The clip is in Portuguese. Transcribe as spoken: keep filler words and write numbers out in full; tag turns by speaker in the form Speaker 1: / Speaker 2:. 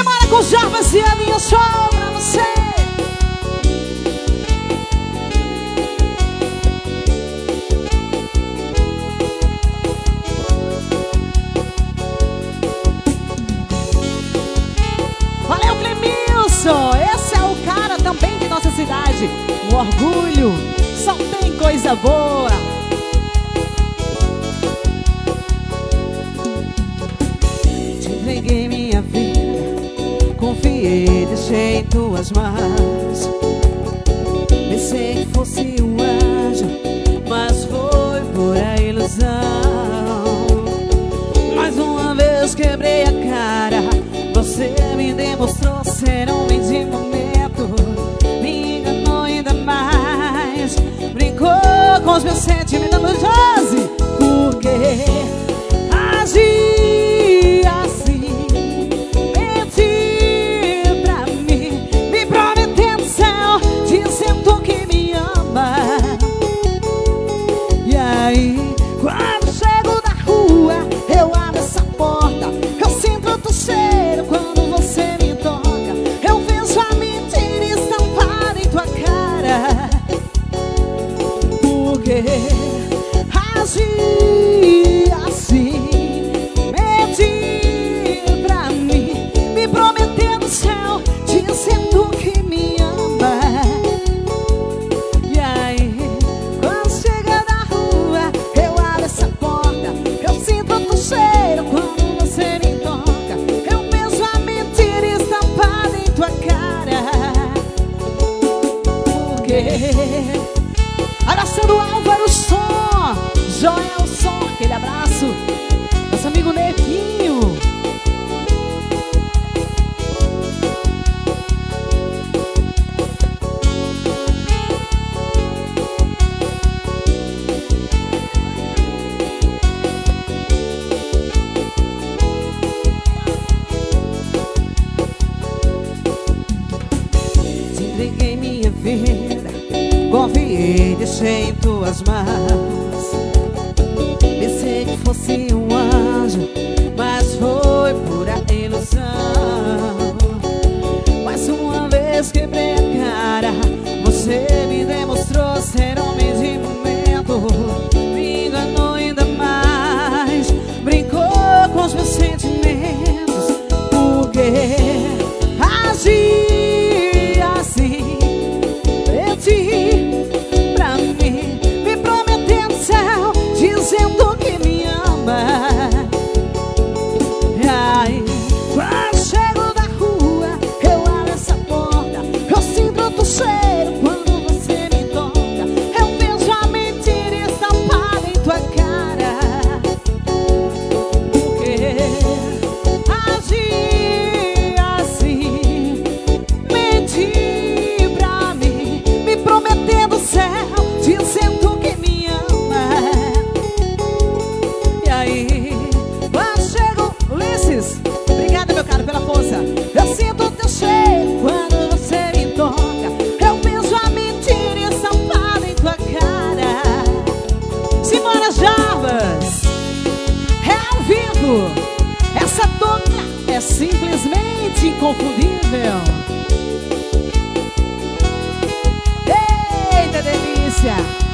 Speaker 1: Simbora com Jarbas e a minha show pra você. Valeu, Clemilson. Esse é o cara também de nossa cidade. Um orgulho, só tem coisa boa. Te entreguei minha vida, confiei, deixei em tuas mãos. Pensei que fosse um anjo, mas foi pura ilusão. Mais uma vez quebrei a cara, você me demonstrou ser homem de momento. Me enganou ainda mais, brincou com os meus sentimentos no Josi. Por que agi assim? Mentir pra mim, me prometendo o céu, dizendo que me ama. E aí, quando chego na rua, eu abro essa porta, eu sinto outro cheiro quando você me toca. Eu vejo a mentira estampada em tua cara. Por que agi assim? Mentir pra mim, me prometendo o céu, dizendo que me ama. E aí, quando chega na rua, eu abro essa porta, eu sinto outro cheiro quando você me toca. Eu vejo a mentira estampada em tua cara. Por quê? Abraçando Álvaro Som, Joel Som, aquele abraço. Nosso amigo Neguinho. Te entreguei minha vida, confiei, deixei em tuas mãos. Pensei que fosse um anjo, mas foi pura ilusão. Mais uma vez quebrei a cara, você me demonstrou ser homem de momento. Me enganou ainda mais, brincou com os meus sentimentos. Por que agi assim? Mentir pra mim, me prometendo o céu, dizendo que me ama. E aí, quando chego na rua, eu abro essa porta, eu sinto outro cheiro quando você me toca. Eu vejo a mentira estampada em tua cara. Por que agi assim? Mentir pra mim, me prometendo o céu, dizendo que me ama. E aí, quando chego, Ulisses, obrigada, meu caro, pela força. Eu sinto o teu cheiro quando você me toca. Eu vejo a mentira estampada em tua cara. Simbora, Jarbas, é ao vivo. Essa dupla é simplesmente inconfundível. Eita delícia!